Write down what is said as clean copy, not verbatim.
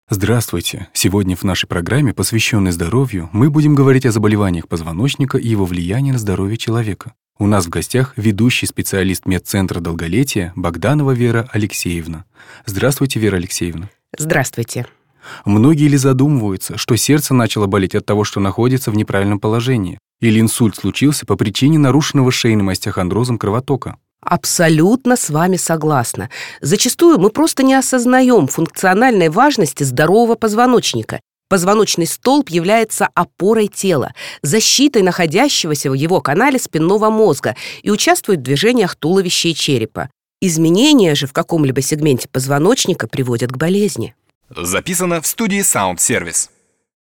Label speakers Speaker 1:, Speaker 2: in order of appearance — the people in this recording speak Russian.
Speaker 1: Здравствуйте! Сегодня в нашей программе, посвященной здоровью, мы будем говорить о заболеваниях позвоночника и его влиянии на здоровье человека. У нас в гостях ведущий специалист медцентра долголетия Богданова Вера Алексеевна. Здравствуйте, Вера Алексеевна.
Speaker 2: Здравствуйте.
Speaker 1: Многие ли задумываются, что сердце начало болеть от того, что находится в неправильном положении? Или инсульт случился по причине нарушенного шейным остеохондрозом кровотока?
Speaker 2: Абсолютно с вами согласна. Зачастую мы просто не осознаем функциональной важности здорового позвоночника. Позвоночный столб является опорой тела, защитой находящегося в его канале спинного мозга и участвует в движениях туловища и черепа. Изменения же в каком-либо сегменте позвоночника приводят к болезни.
Speaker 3: Записано в студии Sound Service.